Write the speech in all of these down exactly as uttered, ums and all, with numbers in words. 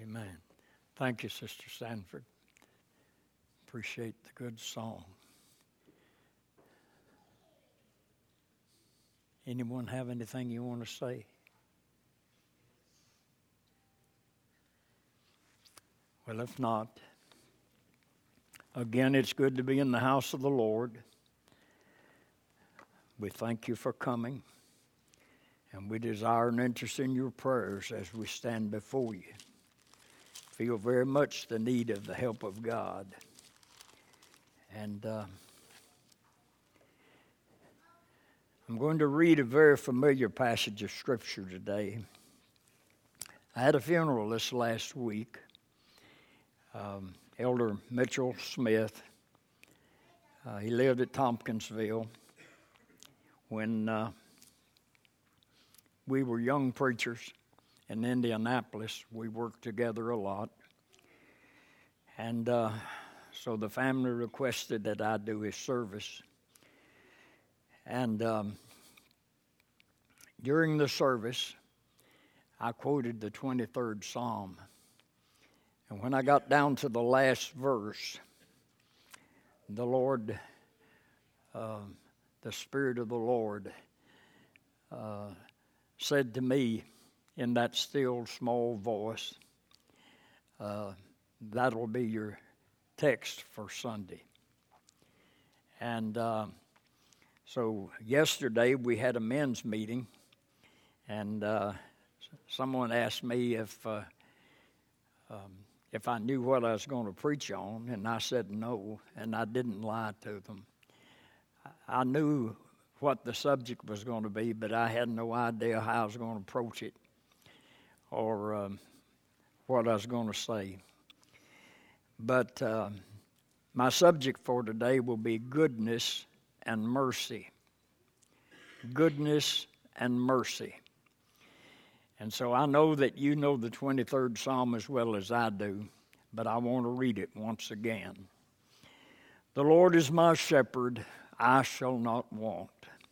Amen. Thank you, Sister Sanford. Appreciate the good song. Anyone have anything you want to say? Well, if not, again, it's good to be in the house of the Lord. We thank you for coming, and we desire an interest in your prayers as we stand before you. Feel very much the need of the help of God. And uh, I'm going to read a very familiar passage of Scripture today. I had a funeral this last week. Um, Elder Mitchell Smith, uh, he lived at Tompkinsville. When uh, we were young preachers in Indianapolis, we worked together a lot. And uh, so the family requested that I do his service. And um, during the service, I quoted the twenty-third Psalm. And when I got down to the last verse, the Lord, uh, the Spirit of the Lord, uh, said to me in that still small voice, uh, that'll be your text for Sunday. And uh, so yesterday we had a men's meeting, and uh, someone asked me if uh, um, if I knew what I was going to preach on, and I said no, and I didn't lie to them. I knew what the subject was going to be, but I had no idea how I was going to approach it or um, what I was going to say. But uh, my subject for today will be goodness and mercy. Goodness and mercy. And so I know that you know the twenty-third Psalm as well as I do, but I want to read it once again. The Lord is my shepherd, I shall not want.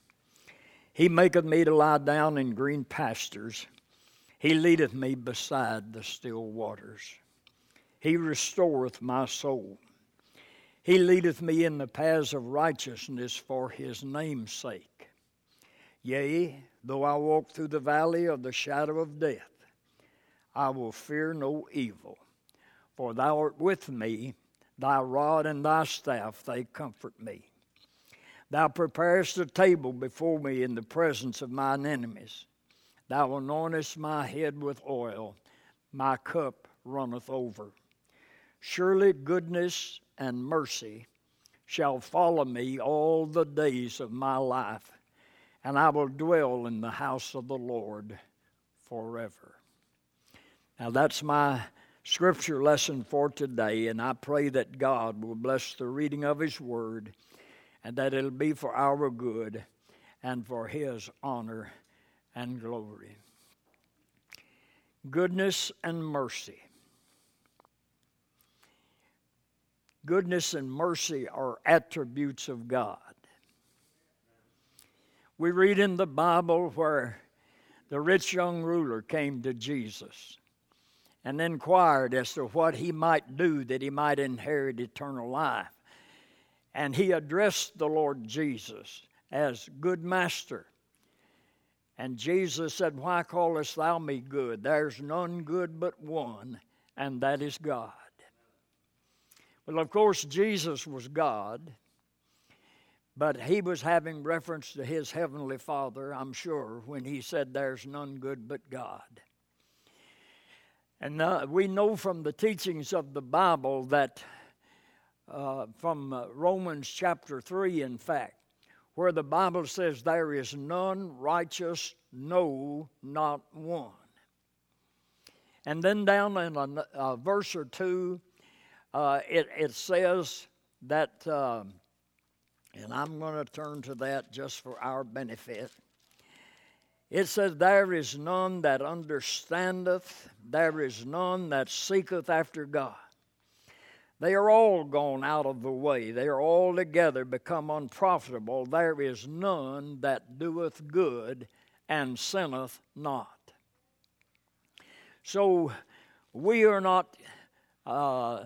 He maketh me to lie down in green pastures. He leadeth me beside the still waters. He restoreth my soul. He leadeth me in the paths of righteousness for his name's sake. Yea, though I walk through the valley of the shadow of death, I will fear no evil, for thou art with me, thy rod and thy staff, they comfort me. Thou preparest a table before me in the presence of mine enemies. Thou anointest my head with oil, my cup runneth over. Surely goodness and mercy shall follow me all the days of my life, and I will dwell in the house of the Lord forever. Now that's my scripture lesson for today, and I pray that God will bless the reading of his word, and that it'll be for our good and for his honor and glory. Goodness and mercy. Goodness and mercy are attributes of God. We read in the Bible where the rich young ruler came to Jesus and inquired as to what he might do that he might inherit eternal life. And he addressed the Lord Jesus as good master. And Jesus said, why callest thou me good? There's none good but one, and that is God. Well, of course, Jesus was God, but he was having reference to his heavenly Father, I'm sure, when he said there's none good but God. And uh, we know from the teachings of the Bible that uh, from uh, Romans chapter three, in fact, where the Bible says there is none righteous, no, not one. And then down in a, a verse or two, uh, it, it says that, uh, and I'm going to turn to that just for our benefit. It says, there is none that understandeth, there is none that seeketh after God. They are all gone out of the way. They are all together become unprofitable. There is none that doeth good and sinneth not. So we are not uh,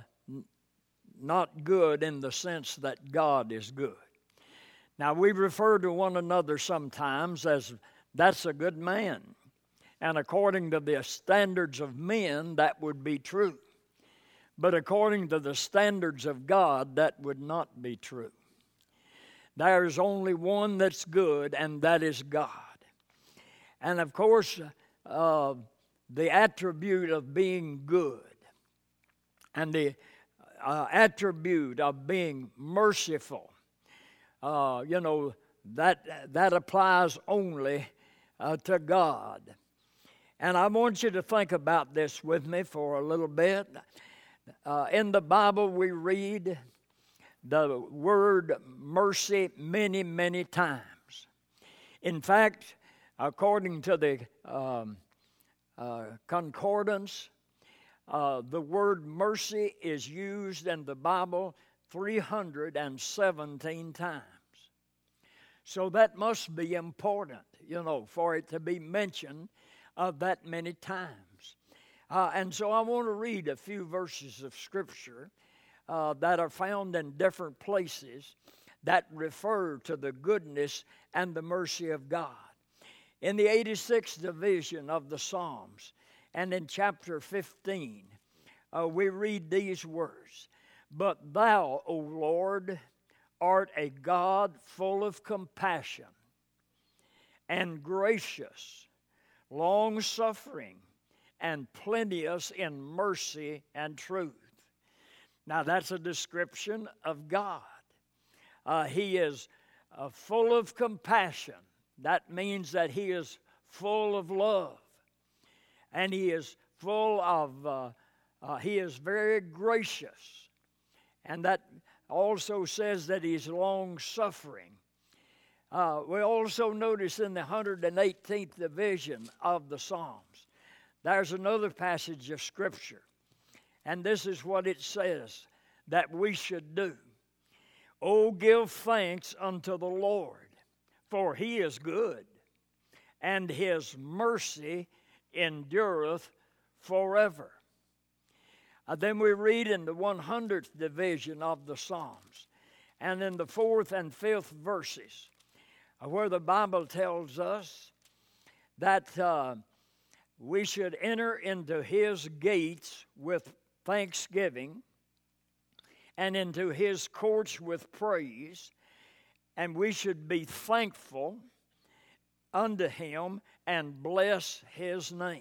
not good in the sense that God is good. Now, we refer to one another sometimes as, that's a good man. And according to the standards of men, that would be true. But according to the standards of God, that would not be true. There's only one that's good, and that is God. And of course, uh, the attribute of being good and the uh, attribute of being merciful, uh, you know, that, that applies only uh, to God. And I want you to think about this with me for a little bit. Uh, in the Bible, we read the word mercy many, many times. In fact, according to the um, uh, concordance, uh, the word mercy is used in the Bible three hundred seventeen times. So that must be important, you know, for it to be mentioned uh, that many times. Uh, and so I want to read a few verses of Scripture uh, that are found in different places that refer to the goodness and the mercy of God. In the eighty-sixth division of the Psalms and in chapter fifteen, uh, we read these words, "But thou, O Lord, art a God full of compassion and gracious, long-suffering, and plenteous in mercy and truth." Now that's a description of God. Uh, he is uh, full of compassion. That means that He is full of love. And He is full of, uh, uh, He is very gracious. And that also says that He's long-suffering. Uh, we also notice in the one hundred eighteenth division of the Psalms, there's another passage of Scripture. And this is what it says that we should do. "Oh, give thanks unto the Lord, for He is good, and His mercy endureth forever." Uh, then we read in the one hundredth division of the Psalms, and in the fourth and fifth verses, uh, where the Bible tells us that uh, we should enter into His gates with thanksgiving and into His courts with praise, and we should be thankful unto Him and bless His name.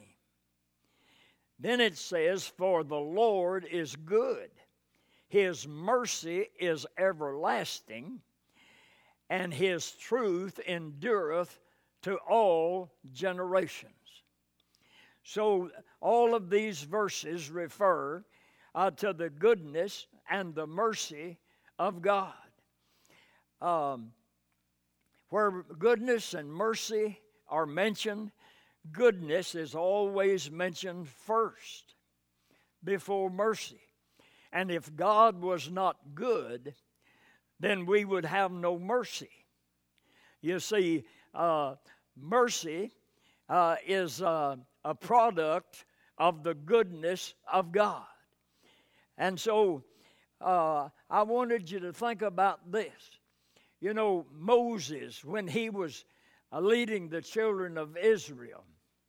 Then it says, "For the Lord is good, His mercy is everlasting, and His truth endureth to all generations." So all of these verses refer uh, to the goodness and the mercy of God. Um, where goodness and mercy are mentioned, goodness is always mentioned first before mercy. And if God was not good, then we would have no mercy. You see, uh, mercy uh, is uh, a product of the goodness of God. And so uh, I wanted you to think about this. You know, Moses, when he was uh, leading the children of Israel,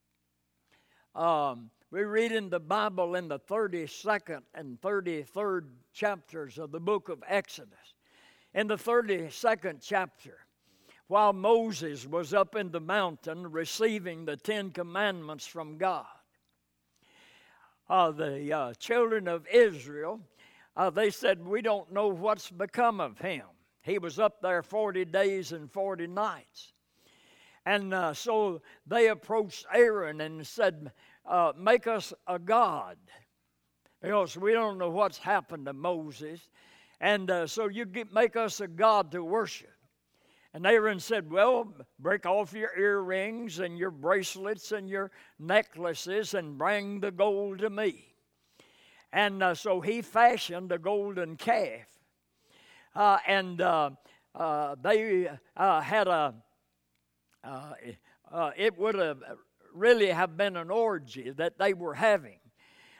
um, we read in the Bible in the thirty-second and thirty-third chapters of the book of Exodus. In the thirty-second chapter, while Moses was up in the mountain receiving the Ten Commandments from God, uh, the uh, children of Israel, uh, they said, "We don't know what's become of him. He was up there forty days and forty nights. And uh, so they approached Aaron and said, uh, "Make us a god, because we don't know what's happened to Moses. And uh, so you get, make us a god to worship." And Aaron said, "Well, break off your earrings and your bracelets and your necklaces and bring the gold to me." And uh, so he fashioned a golden calf. Uh, and uh, uh, they uh, had a, uh, uh, it would have really have been an orgy that they were having.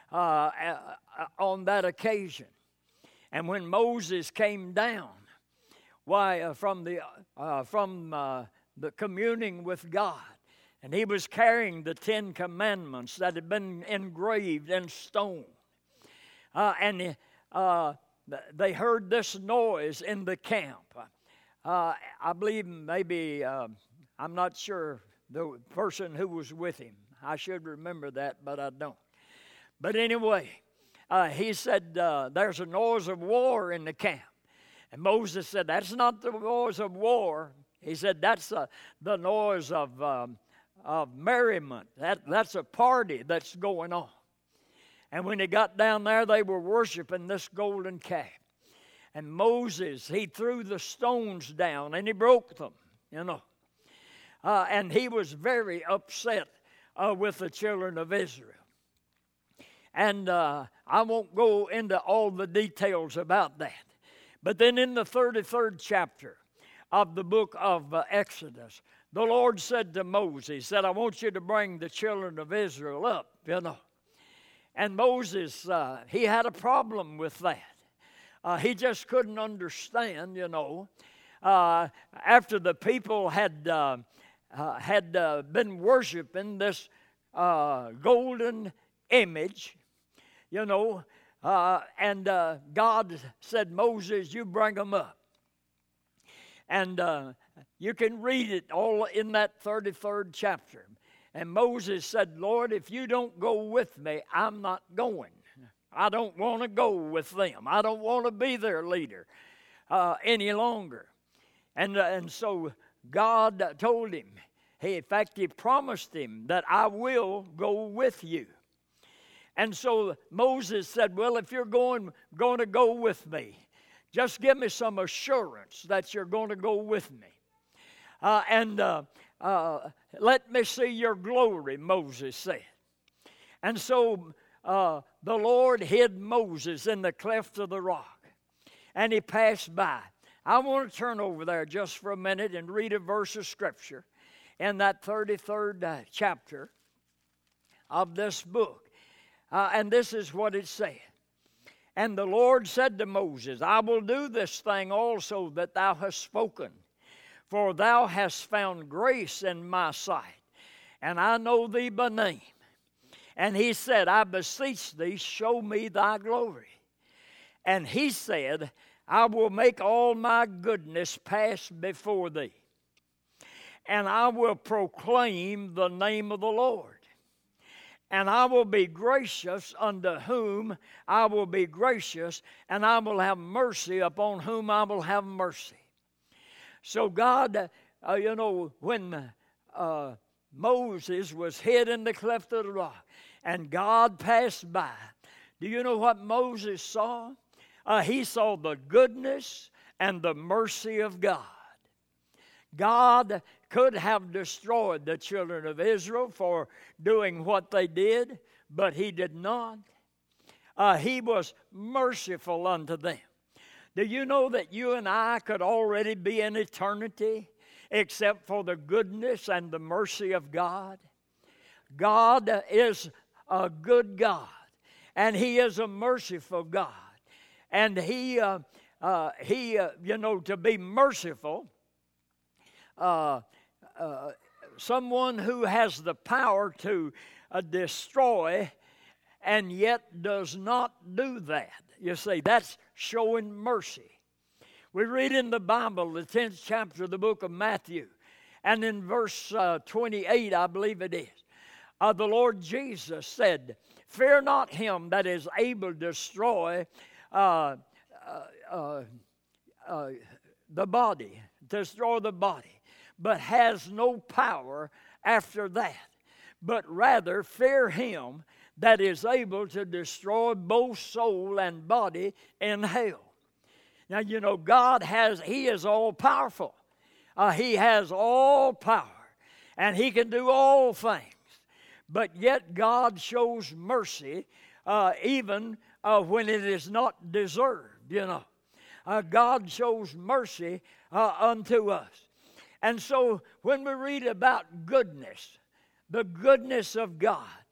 uh, uh, on that occasion. And when Moses came down, why uh, from the uh, from uh, the communing with God, and he was carrying the Ten Commandments that had been engraved in stone, uh, and uh, they heard this noise in the camp. Uh, I believe maybe uh, I'm not sure the person who was with him. I should remember that, but I don't. But anyway, uh, he said, uh, there's a noise of war in the camp. And Moses said, that's not the noise of war. He said, that's uh, the noise of, um, of merriment. That, that's a party that's going on. And when they got down there, they were worshiping this golden calf. And Moses, he threw the stones down and he broke them, you know. Uh, and he was very upset uh, with the children of Israel. And uh, I won't go into all the details about that. But then in the thirty-third chapter of the book of uh, Exodus, the Lord said to Moses, he said, I want you to bring the children of Israel up, you know. And Moses, uh, he had a problem with that. Uh, he just couldn't understand, you know. Uh, after the people had uh, uh, had uh, been worshiping this uh, golden image, you know, uh, and uh, God said, Moses, you bring them up. And uh, you can read it all in that thirty-third chapter. And Moses said, Lord, if you don't go with me, I'm not going. I don't want to go with them. I don't want to be their leader uh, any longer. And, uh, and so God told him, he, in fact, he promised him that I will go with you. And so Moses said, well, if you're going, going to go with me, just give me some assurance that you're going to go with me. Uh, and uh, uh, let me see your glory, Moses said. And so uh, the Lord hid Moses in the cleft of the rock, and he passed by. I want to turn over there just for a minute and read a verse of Scripture in that thirty-third uh, chapter of this book. Uh, and this is what it said. And the Lord said to Moses, I will do this thing also that thou hast spoken, for thou hast found grace in my sight, and I know thee by name. And he said, I beseech thee, show me thy glory. And he said, I will make all my goodness pass before thee, and I will proclaim the name of the Lord. And I will be gracious unto whom I will be gracious, and I will have mercy upon whom I will have mercy. So God, uh, you know, when uh, Moses was hid in the cleft of the rock, and God passed by, do you know what Moses saw? Uh, he saw the goodness and the mercy of God. God could have destroyed the children of Israel for doing what they did, but he did not. Uh, he was merciful unto them. Do you know that you and I could already be in eternity except for the goodness and the mercy of God? God is a good God, and he is a merciful God. And he, uh, uh, he, uh, you know, to be merciful, Uh, uh, someone who has the power to uh, destroy and yet does not do that. You see, that's showing mercy. We read in the Bible, the tenth chapter of the book of Matthew, and in verse uh, twenty-eight, I believe it is, uh, the Lord Jesus said, fear not him that is able to destroy uh, uh, uh, uh, the body, destroy the body, but has no power after that. But rather fear him that is able to destroy both soul and body in hell. Now, you know, God has, he is all powerful. Uh, he has all power, and he can do all things. But yet God shows mercy uh, even uh, when it is not deserved, you know. Uh, God shows mercy uh, unto us. And so when we read about goodness, the goodness of God,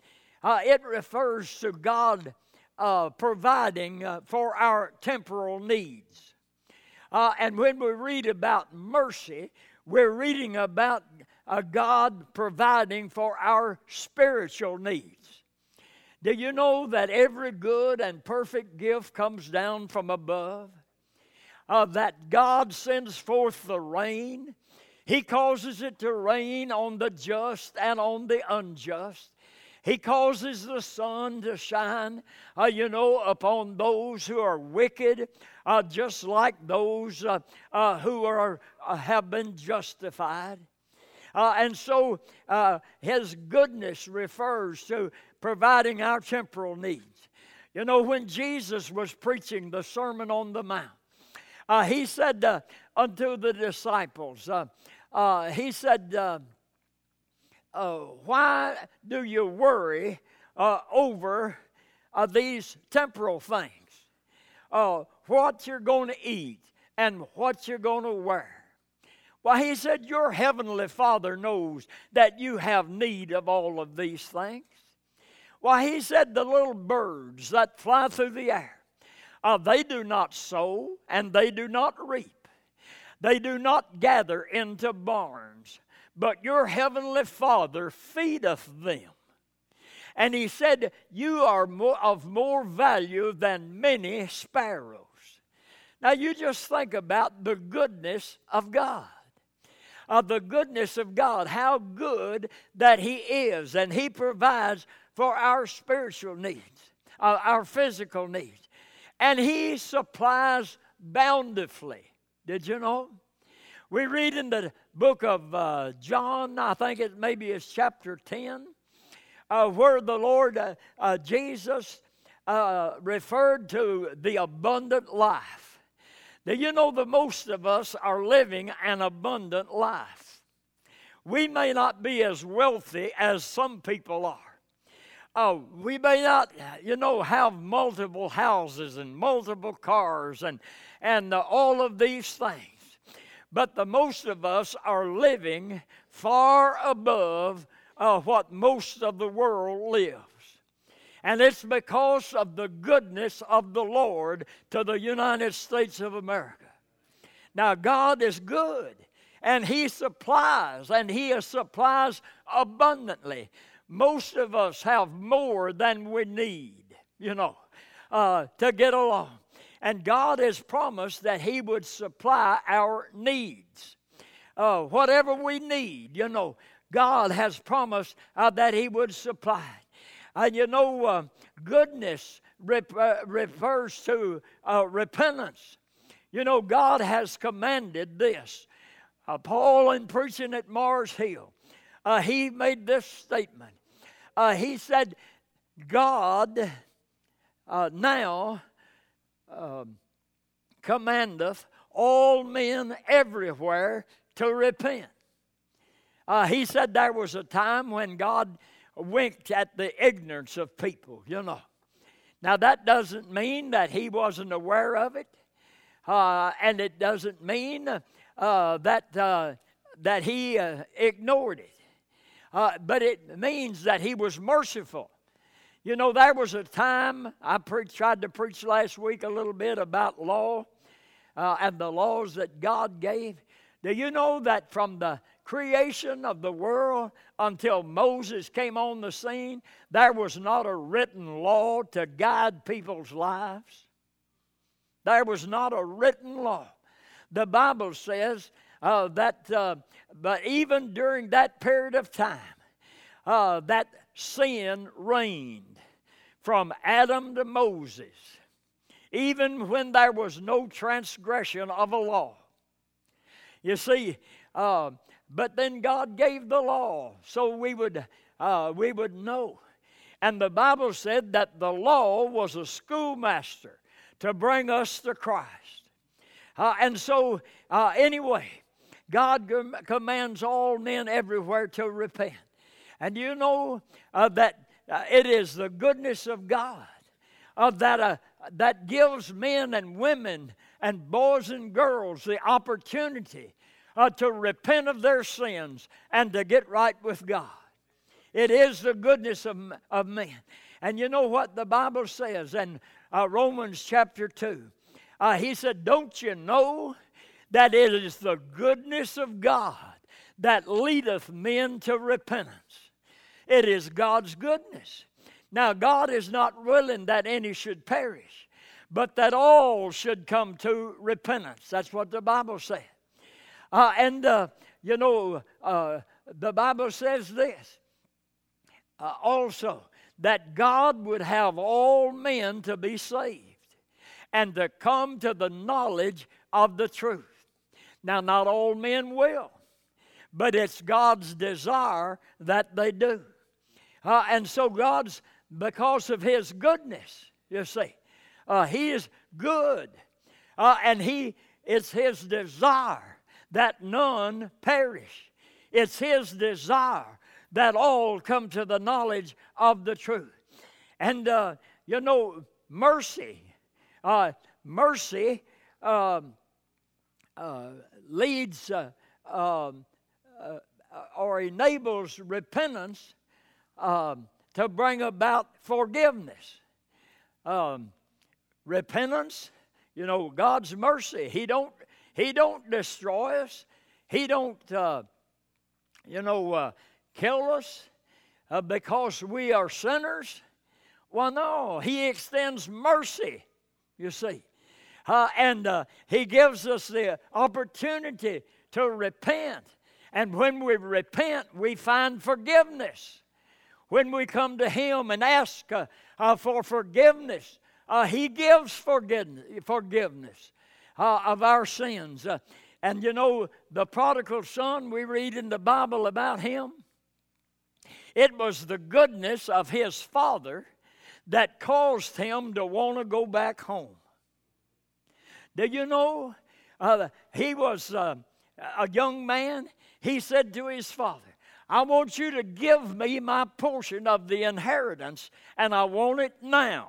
Uh, it refers to God uh, providing uh, for our temporal needs. Uh, and when we read about mercy, we're reading about uh, God providing for our spiritual needs. Do you know that every good and perfect gift comes down from above? Uh, that God sends forth the rain. He causes it to rain on the just and on the unjust. He causes the sun to shine, uh, you know, upon those who are wicked, uh, just like those uh, uh, who are uh, have been justified. Uh, and so uh, His goodness refers to providing our temporal needs. You know, when Jesus was preaching the Sermon on the Mount, uh, He said uh, unto the disciples, uh, uh, He said, uh, uh, why do you worry uh, over uh, these temporal things? Uh, what you're going to eat and what you're going to wear. Well, He said, your heavenly Father knows that you have need of all of these things. Well, He said, the little birds that fly through the air, uh, they do not sow and they do not reap. They do not gather into barns, but your heavenly Father feedeth them. And He said, you are more, of more value than many sparrows. Now you just think about the goodness of God. Uh, the goodness of God, how good that He is, and He provides for our spiritual needs, uh, our physical needs. And He supplies bountifully. Did you know? We read in the book of uh, John, I think it maybe it's chapter ten, uh, where the Lord uh, uh, Jesus uh, referred to the abundant life. Now, you know that most of us are living an abundant life. We may not be as wealthy as some people are. Uh, we may not, you know, have multiple houses and multiple cars and, and uh, all of these things. But the most of us are living far above uh, what most of the world lives. And it's because of the goodness of the Lord to the United States of America. Now, God is good, and He supplies, and He supplies abundantly. Most of us have more than we need, you know, uh, to get along. And God has promised that He would supply our needs. Uh, whatever we need, you know, God has promised uh, that He would supply it. And you know, uh, goodness rep- uh, refers to uh, repentance. You know, God has commanded this. Uh, Paul, in preaching at Mars Hill, uh, he made this statement. Uh, he said, God uh, now uh, commandeth all men everywhere to repent. Uh, he said there was a time when God winked at the ignorance of people, you know. Now, that doesn't mean that He wasn't aware of it, uh, and it doesn't mean uh, that, uh, that He uh, ignored it. Uh, but it means that He was merciful. You know, there was a time, I pre- tried to preach last week a little bit about law uh, and the laws that God gave. Do you know that from the creation of the world until Moses came on the scene, there was not a written law to guide people's lives? There was not a written law. The Bible says uh, that, uh, but even during that period of time, uh, that sin reigned from Adam to Moses, even when there was no transgression of a law. You see, uh, but then God gave the law so we would uh, we would know. And the Bible said that the law was a schoolmaster to bring us to Christ. Uh, and so, uh, anyway, God com- commands all men everywhere to repent. And you know uh, that uh, it is the goodness of God uh, that uh, that gives men and women and boys and girls the opportunity uh, to repent of their sins and to get right with God. It is the goodness of, of men. And you know what the Bible says in uh, Romans chapter two? Uh, he said, don't you know that it is the goodness of God that leadeth men to repentance? It is God's goodness. Now, God is not willing that any should perish, but that all should come to repentance. That's what the Bible said. Uh, and, uh, you know, uh, the Bible says this uh, also, that God would have all men to be saved and to come to the knowledge of the truth. Now, not all men will, but it's God's desire that they do. Uh, and so God's, because of His goodness, you see, uh, He is good. Uh, and He, it's His desire that none perish. It's His desire that all come to the knowledge of the truth. And, uh, you know, mercy, uh, mercy uh, uh, leads uh, uh, uh, or enables repentance uh, to bring about forgiveness. Um, repentance, you know, God's mercy. He don't, He don't destroy us. He don't, uh, you know, uh, kill us uh, because we are sinners. Well, no, He extends mercy, you see. Uh, and uh, He gives us the opportunity to repent. And when we repent, we find forgiveness. When we come to Him and ask uh, uh, for forgiveness, uh, He gives forgiveness, forgiveness uh, of our sins. Uh, and you know, the prodigal son, we read in the Bible about him. It was the goodness of his father that caused him to want to go back home. Did you know uh, he was uh, a young man? He said to his father, I want you to give me my portion of the inheritance, and I want it now.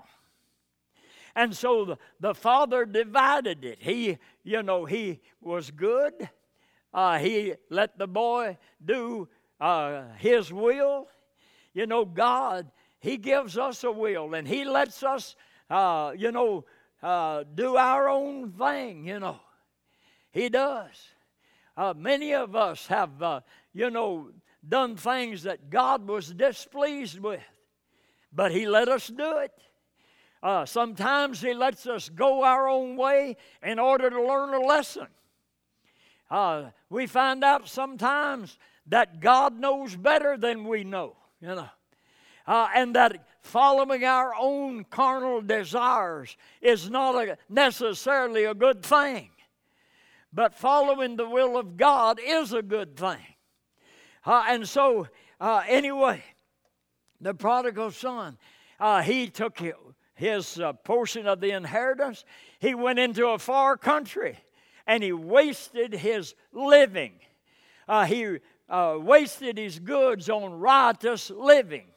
And so the, the father divided it. He, you know, he was good. Uh, he let the boy do uh, his will. You know, God, He gives us a will, and He lets us, uh, you know, uh, do our own thing, you know. He does. Uh, many of us have, uh, you know, done things that God was displeased with, but He let us do it. Uh, sometimes He lets us go our own way in order to learn a lesson. Uh, we find out sometimes that God knows better than we know, you know. Uh, and that following our own carnal desires is not a, necessarily a good thing. But following the will of God is a good thing. Uh, and so, uh, anyway, the prodigal son, uh, he took his uh, portion of the inheritance. He went into a far country, and he wasted his living. Uh, he uh, wasted his goods on riotous living.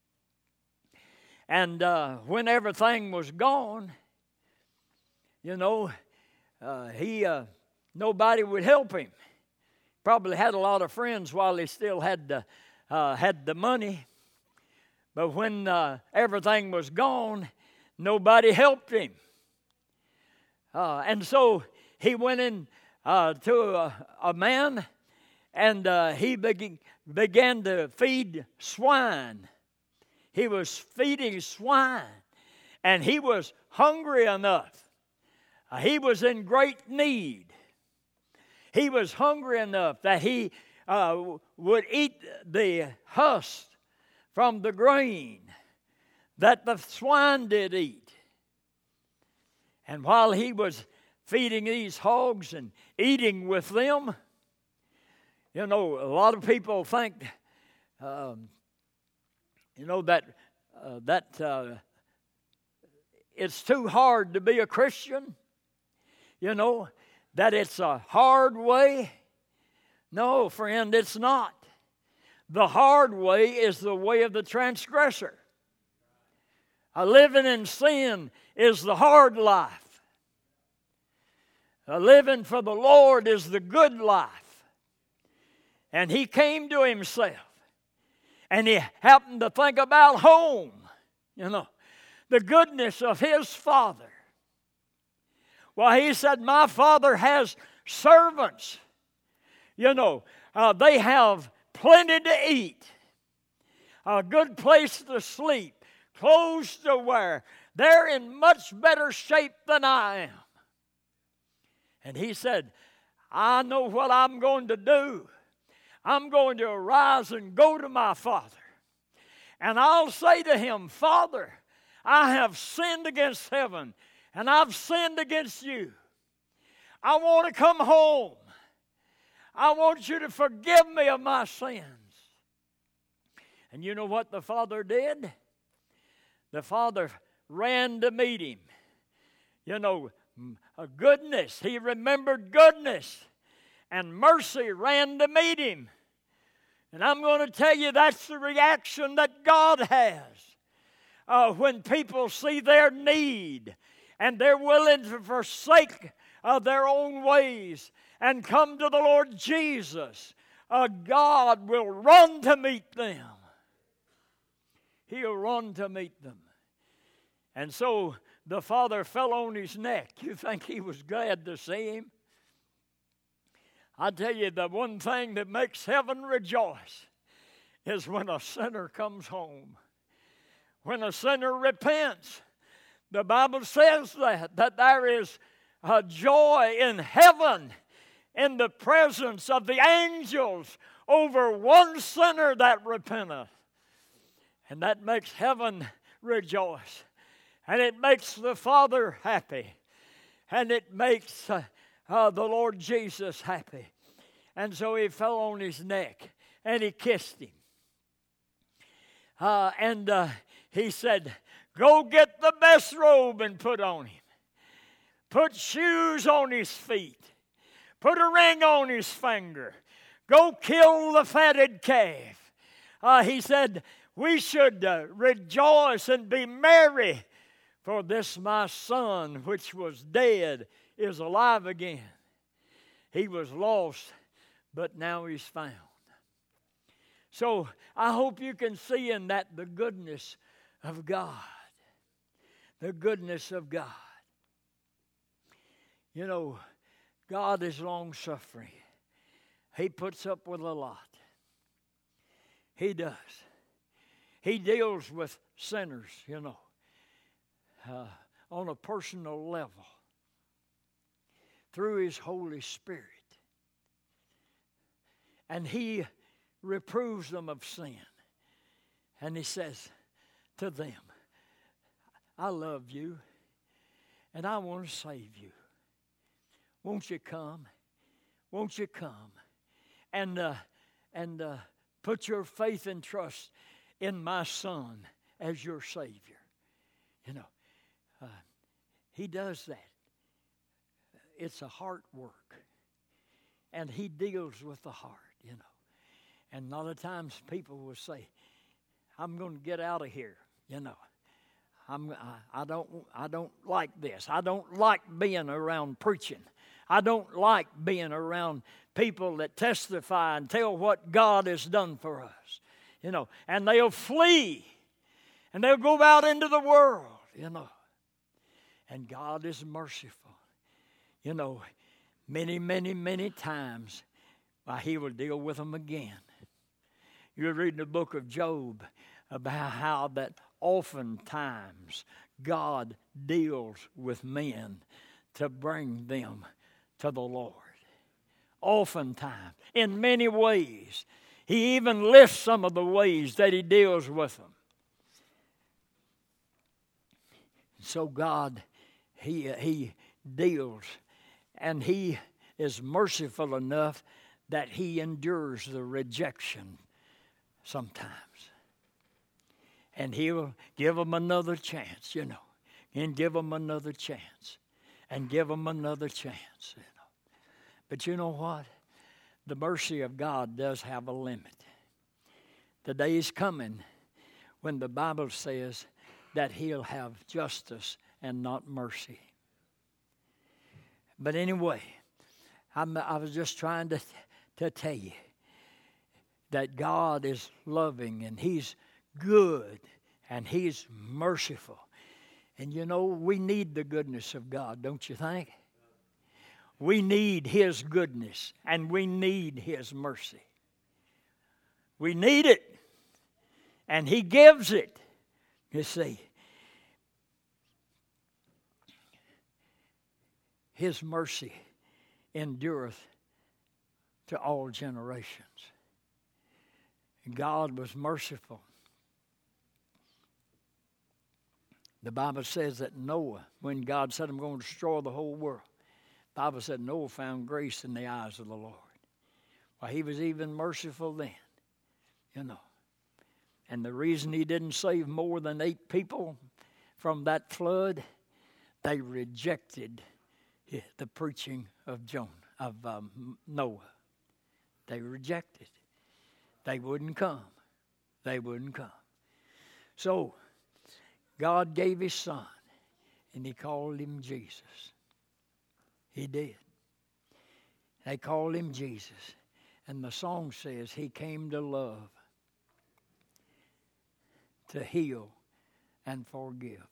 And uh, when everything was gone, you know, uh, he uh, nobody would help him. Probably had a lot of friends while he still had the, uh, had the money. But when uh, everything was gone, nobody helped him. Uh, and so he went in uh, to a, a man, and uh, he began, began to feed swine. He was feeding swine, and he was hungry enough. Uh, he was in great need. He was hungry enough that he uh, would eat the husk from the grain that the swine did eat. And while he was feeding these hogs and eating with them, you know, a lot of people think, um, you know, that uh, that uh, it's too hard to be a Christian. You know, that it's a hard way. No, friend, it's not. The hard way is the way of the transgressor. A living in sin is the hard life. A living for the Lord is the good life. And he came to himself. And he happened to think about home, you know, the goodness of his father. Well, he said, my father has servants. You know, uh, they have plenty to eat, a good place to sleep, clothes to wear. They're in much better shape than I am. And he said, I know what I'm going to do. I'm going to arise and go to my father. And I'll say to him, Father, I have sinned against heaven, and I've sinned against you. I want to come home. I want you to forgive me of my sins. And you know what the father did? The father ran to meet him. You know, a goodness. He remembered goodness. And mercy ran to meet him. And I'm going to tell you that's the reaction that God has. Uh, when people see their need and they're willing to forsake uh, their own ways and come to the Lord Jesus, uh, God will run to meet them. He'll run to meet them. And so the father fell on his neck. You think he was glad to see him? I tell you, the one thing that makes heaven rejoice is when a sinner comes home. When a sinner repents. The Bible says that, that there is a joy in heaven in the presence of the angels over one sinner that repenteth. And that makes heaven rejoice. And it makes the Father happy. And it makes uh, uh, the Lord Jesus happy. And so he fell on his neck and he kissed him. Uh, and uh, he said, go get the best robe and put on him. Put shoes on his feet. Put a ring on his finger. Go kill the fatted calf. Uh, he said, we should uh, rejoice and be merry, for this my son, which was dead, is alive again. He was lost, but now he's found. So I hope you can see in that the goodness of God. The goodness of God. You know, God is long-suffering. He puts up with a lot. He does. He deals with sinners, you know, uh, on a personal level through His Holy Spirit. And He reproves them of sin. And He says to them, I love you, and I want to save you. Won't you come? Won't you come? And, uh, and uh, put your faith and trust in my Son as your Savior. You know, uh, He does that. It's a heart work. And He deals with the heart, you know. And a lot of times people will say, I'm going to get out of here, you know. I'm, I, I don't I don't like this. I don't like being around preaching. I don't like being around people that testify and tell what God has done for us. You know, and they'll flee. And they'll go out into the world, you know. And God is merciful. You know, many, many, many times why He will deal with them again. You're reading the book of Job about how that oftentimes God deals with men to bring them to the Lord. Oftentimes, in many ways. He even lists some of the ways that He deals with them. So God, He, he deals, and He is merciful enough that He endures the rejection sometimes. And He'll give them another chance, you know, and give them another chance, and give them another chance, you know. But you know what? The mercy of God does have a limit. The day is coming when the Bible says that He'll have justice and not mercy. But anyway, I'm, I was just trying to, to tell you that God is loving and He's good and He's merciful. And you know, we need the goodness of God, don't you think? We need His goodness and we need His mercy. We need it. And He gives it. You see, His mercy endureth to all generations. God was merciful. The Bible says that Noah, when God said, I'm going to destroy the whole world, the Bible said Noah found grace in the eyes of the Lord. Well, he was even merciful then, you know. And the reason he didn't save more than eight people from that flood, they rejected the preaching of Jonah, of um, Noah. They rejected. They wouldn't come. They wouldn't come. So, God gave His Son, and He called Him Jesus. He did. They called Him Jesus. And the song says He came to love, to heal, and forgive.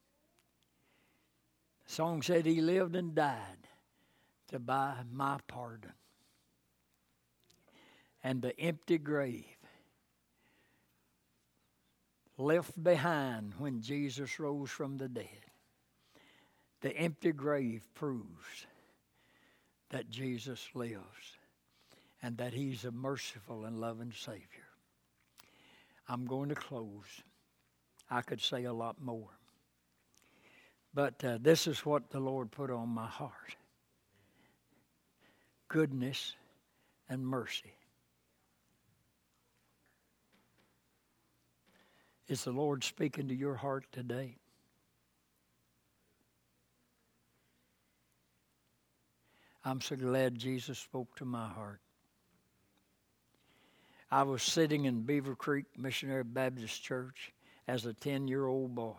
The song said He lived and died to buy my pardon. And the empty grave left behind when Jesus rose from the dead. The empty grave proves that Jesus lives and that He's a merciful and loving Savior. I'm going to close. I could say a lot more. But uh, this is what the Lord put on my heart. Goodness and mercy. Is the Lord speaking to your heart today? I'm so glad Jesus spoke to my heart. I was sitting in Beaver Creek Missionary Baptist Church as a ten-year-old boy.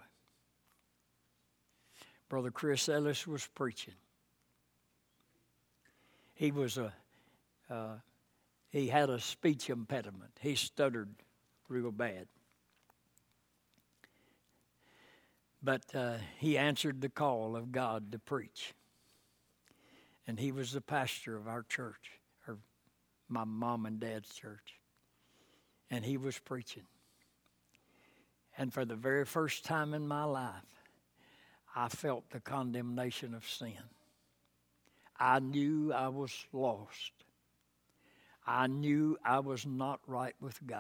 Brother Chris Ellis was preaching. He was a, uh, he had a speech impediment. He stuttered real bad. But uh, he answered the call of God to preach. And he was the pastor of our church, or my mom and dad's church. And he was preaching. And for the very first time in my life, I felt the condemnation of sin. I knew I was lost. I knew I was not right with God.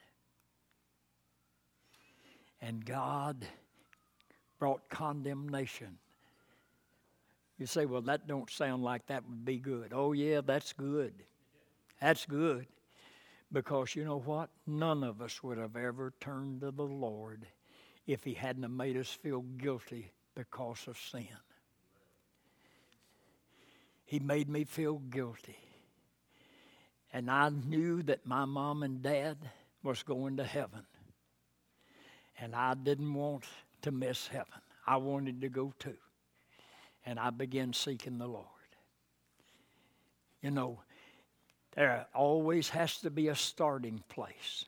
And God brought condemnation. You say, well, that don't sound like that would be good. Oh, yeah, that's good. That's good. Because you know what? None of us would have ever turned to the Lord if He hadn't have made us feel guilty because of sin. He made me feel guilty. And I knew that my mom and dad was going to heaven. And I didn't want to miss heaven. I wanted to go too. And I began seeking the Lord. You know, there always has to be a starting place.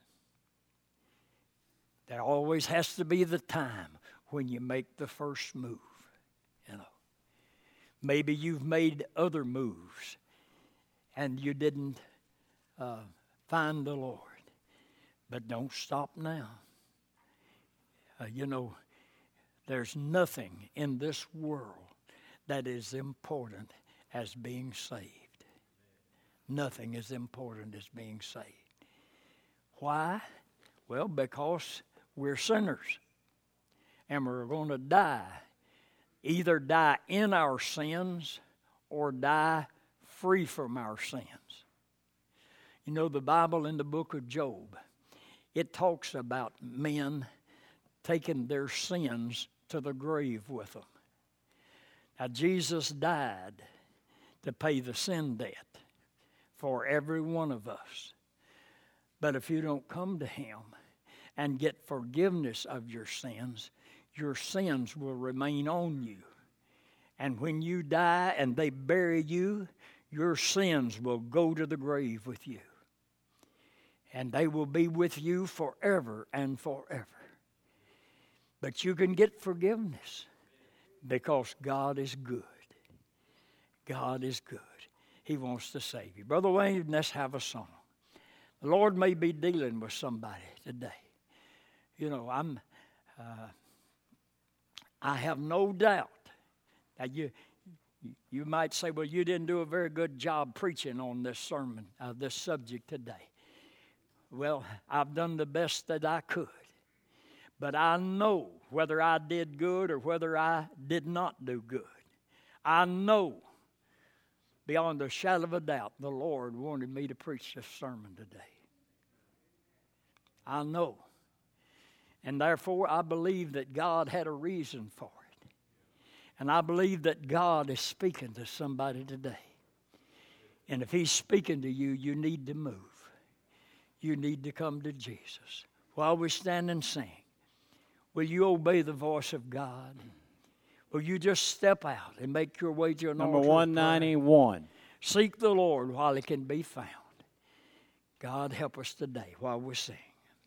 There always has to be the time when you make the first move, you know. Maybe you've made other moves and you didn't uh, find the Lord. But don't stop now. Uh, you know, there's nothing in this world that is important as being saved. Nothing is important as being saved. Why? Well, because we're sinners. And we're going to die. Either die in our sins or die free from our sins. You know, the Bible in the book of Job, it talks about men taking their sins to the grave with them. Now, Jesus died to pay the sin debt for every one of us. But if you don't come to Him and get forgiveness of your sins, your sins will remain on you. And when you die and they bury you, your sins will go to the grave with you. and they will be with you forever and forever. But you can get forgiveness because God is good. God is good. He wants to save you. Brother Wayne, let's have a song. The Lord may be dealing with somebody today. You know, I'm. Uh, I have no doubt that you. You might say, well, you didn't do a very good job preaching on this sermon, uh, this subject today. Well, I've done the best that I could. But I know whether I did good or whether I did not do good. I know beyond a shadow of a doubt the Lord wanted me to preach this sermon today. I know. And therefore, I believe that God had a reason for it. And I believe that God is speaking to somebody today. And if He's speaking to you, you need to move. You need to come to Jesus. While we stand and sing, will you obey the voice of God? Will you just step out and make your way to an altar? Number one ninety-one. Seek the Lord while He can be found. God help us today while we sing.